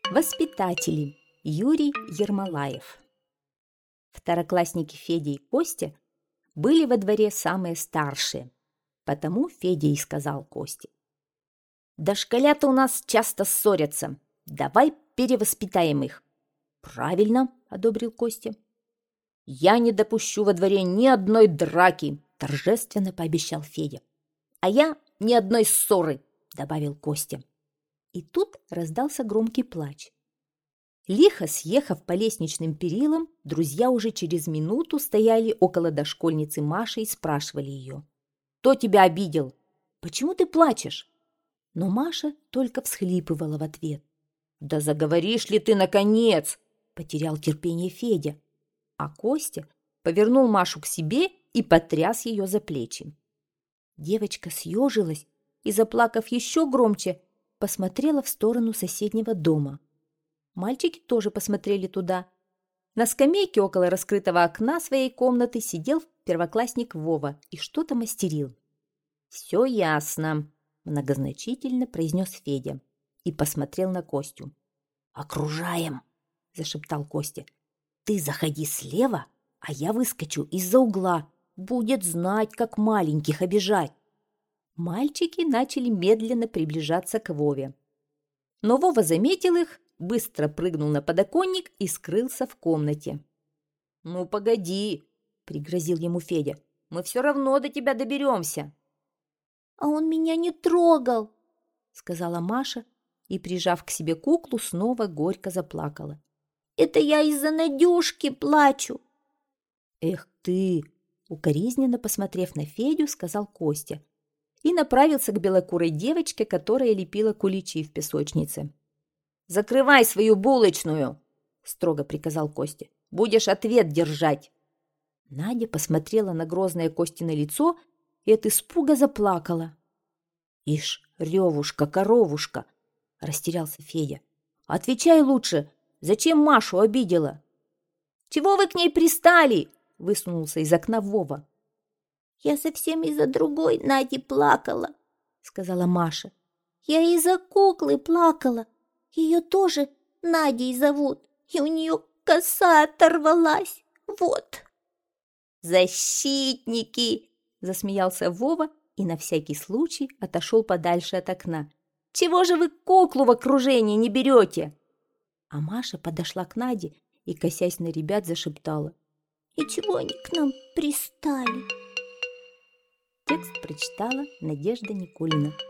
Воспитатели. Юрий Ермолаев. Второклассники Федя и Костя были во дворе самые старшие, потому Федя и сказал Косте: «Дошколята у нас часто ссорятся, давай перевоспитаем их». «Правильно», — одобрил Костя. «Я не допущу во дворе ни одной драки», — торжественно пообещал Федя. «А я ни одной ссоры», — добавил Костя. И тут раздался громкий плач. Лихо съехав по лестничным перилам, друзья уже через минуту стояли около дошкольницы Маши и спрашивали ее: «Кто тебя обидел? Почему ты плачешь?» Но Маша только всхлипывала в ответ. «Да заговоришь ли ты, наконец?» – потерял терпение Федя. А Костя повернул Машу к себе и потряс ее за плечи. Девочка съежилась и, заплакав еще громче, посмотрела в сторону соседнего дома. Мальчики тоже посмотрели туда. На скамейке около раскрытого окна своей комнаты сидел первоклассник Вова и что-то мастерил. «Все ясно», – многозначительно произнес Федя и посмотрел на Костю. «Окружаем», – зашептал Костя. «Ты заходи слева, а я выскочу из-за угла. Будет знать, как маленьких обижать». Мальчики начали медленно приближаться к Вове. Но Вова заметил их, быстро прыгнул на подоконник и скрылся в комнате. «Ну, погоди», — пригрозил ему Федя, — «мы все равно до тебя доберемся». «А он меня не трогал», — сказала Маша и, прижав к себе куклу, снова горько заплакала. «Это я из-за Надюшки плачу». «Эх ты!» — укоризненно посмотрев на Федю, сказал Костя и направился к белокурой девочке, которая лепила куличи в песочнице. «Закрывай свою булочную!» – строго приказал Костя. «Будешь ответ держать!» Надя посмотрела на грозное Костино лицо и от испуга заплакала. «Ишь, ревушка, коровушка!» – растерялся Федя. «Отвечай лучше, зачем Машу обидела?» «Чего вы к ней пристали?» – высунулся из окна Вова. «Я совсем из-за другой Нади плакала», — сказала Маша. «Я из-за куклы плакала. Ее тоже Надей зовут, и у нее коса оторвалась. Вот». «Защитники!» – засмеялся Вова и на всякий случай отошел подальше от окна. «Чего же вы куклу в окружение не берете?» А Маша подошла к Наде и, косясь на ребят, зашептала: «И чего они к нам пристали?» Текст прочитала Надежда Никулина.